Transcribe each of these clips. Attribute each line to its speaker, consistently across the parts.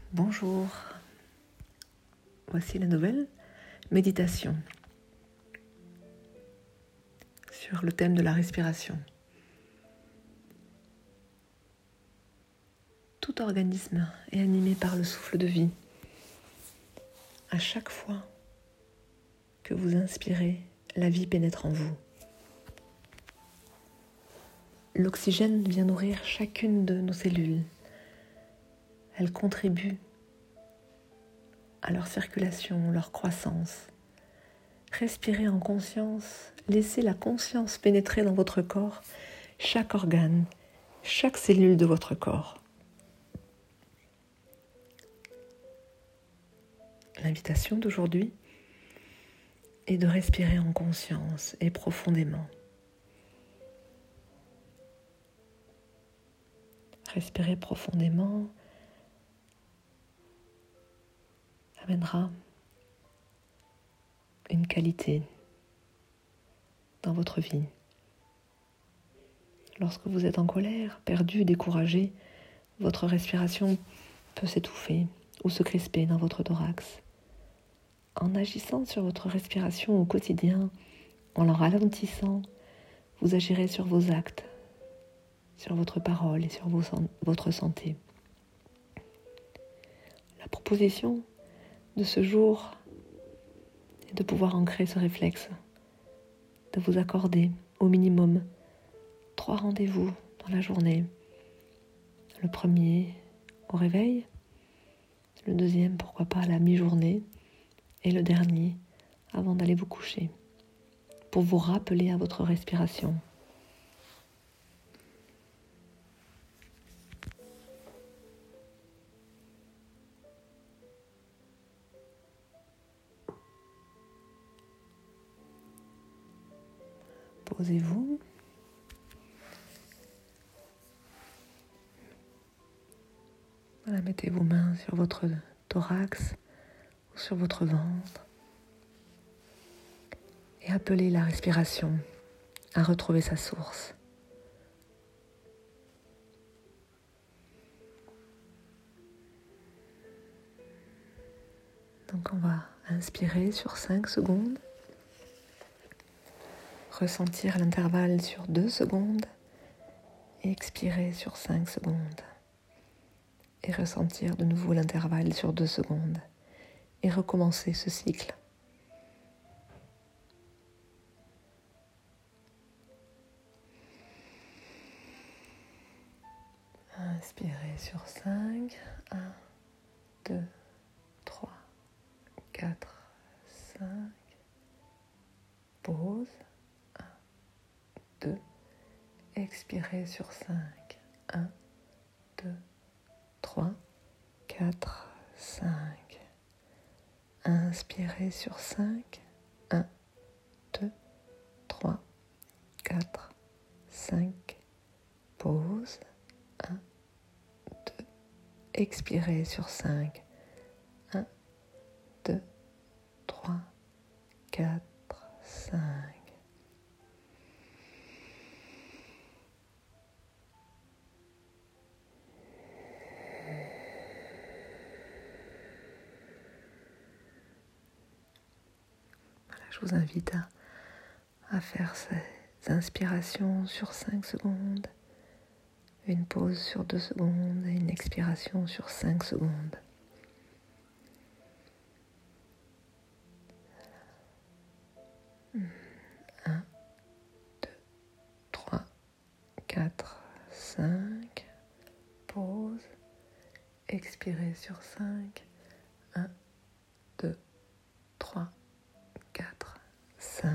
Speaker 1: Bonjour, voici la nouvelle méditation sur le thème de la respiration. Tout organisme est animé par le souffle de vie. À chaque fois que vous inspirez, la vie pénètre en vous. L'oxygène vient nourrir chacune de nos cellules. Elle contribue à leur circulation, leur croissance. Respirez en conscience, laissez la conscience pénétrer dans votre corps, chaque organe, chaque cellule de votre corps. L'invitation d'aujourd'hui est de respirer en conscience et profondément. Respirer profondément amènera une qualité dans votre vie. Lorsque vous êtes en colère, perdu, découragé, votre respiration peut s'étouffer ou se crisper dans votre thorax. En agissant sur votre respiration au quotidien, en la ralentissant, vous agirez sur vos actes, sur votre parole et sur votre santé. La proposition de ce jour est de pouvoir ancrer ce réflexe, de vous accorder au minimum 3 rendez-vous dans la journée. Le premier au réveil, le deuxième pourquoi pas à la mi-journée et le dernier avant d'aller vous coucher, pour vous rappeler à votre respiration. Posez-vous. Voilà, mettez vos mains sur votre thorax ou sur votre ventre et appelez la respiration à retrouver sa source. Donc on va inspirer sur 5 secondes, ressentir l'intervalle sur 2 secondes et expirer sur 5 secondes. Et ressentir de nouveau l'intervalle sur 2 secondes et recommencer ce cycle. Inspirez sur 5, 1, 2, 3, 4, 5, pause, 1, 2, expirez sur 5, 1, 2, 3, 4, 5, inspirez sur 5, 1, 2, 3, 4, 5, pause, 1, 2, expirez sur 5, 1, 2, 3, 4, 5. Voilà, je vous invite à faire ces inspirations sur 5 secondes, une pause sur 2 secondes et une expiration sur 5 secondes. Un, 2, 3, 4, 5, pause, expirez sur 5, 1, 2, 3, 4, 5.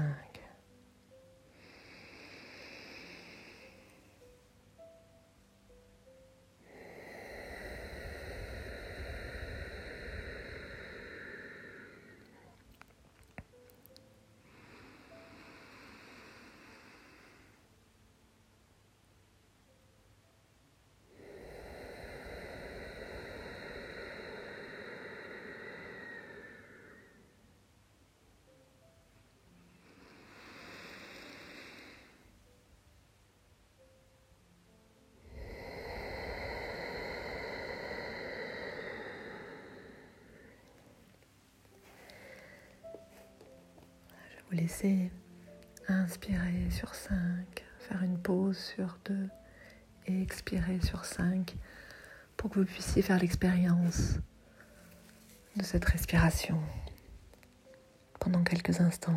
Speaker 1: Vous laissez inspirer sur 5, faire une pause sur 2 et expirer sur 5 pour que vous puissiez faire l'expérience de cette respiration pendant quelques instants,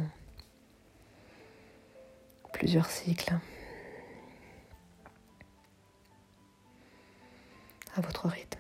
Speaker 1: plusieurs cycles, à votre rythme.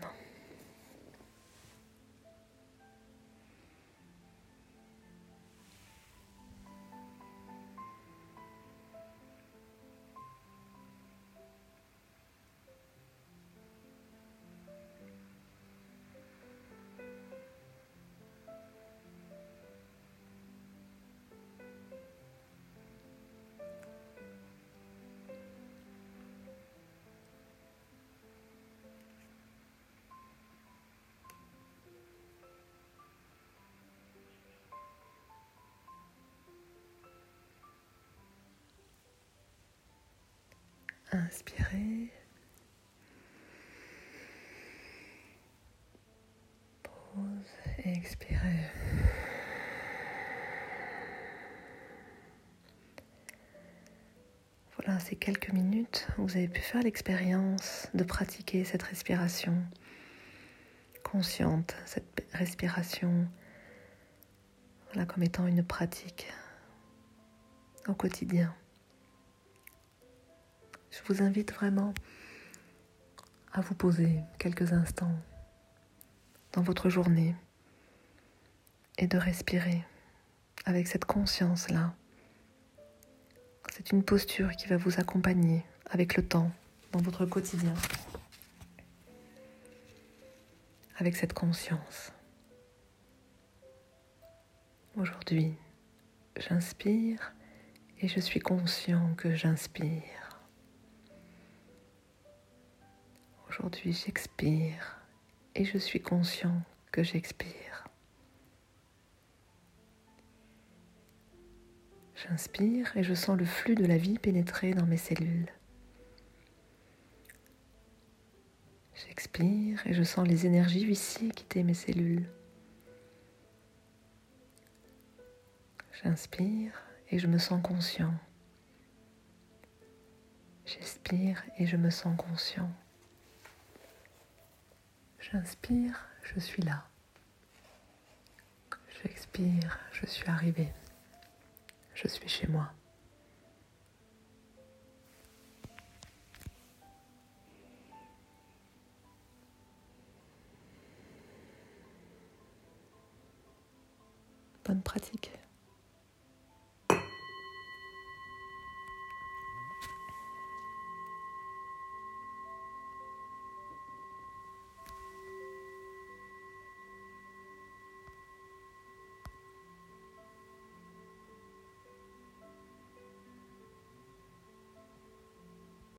Speaker 1: Inspirez, pause et expirez. Voilà, ces quelques minutes, vous avez pu faire l'expérience de pratiquer cette respiration consciente, cette respiration voilà, comme étant une pratique au quotidien. Je vous invite vraiment à vous poser quelques instants dans votre journée et de respirer avec cette conscience-là. C'est une posture qui va vous accompagner avec le temps dans votre quotidien, avec cette conscience. Aujourd'hui, j'inspire et je suis conscient que j'inspire. Aujourd'hui, j'expire et je suis conscient que j'expire. J'inspire et je sens le flux de la vie pénétrer dans mes cellules. J'expire et je sens les énergies viciées quitter mes cellules. J'inspire et je me sens conscient. J'expire et je me sens conscient. J'inspire, je suis là. J'expire, je suis arrivé. Je suis chez moi. Bonne pratique.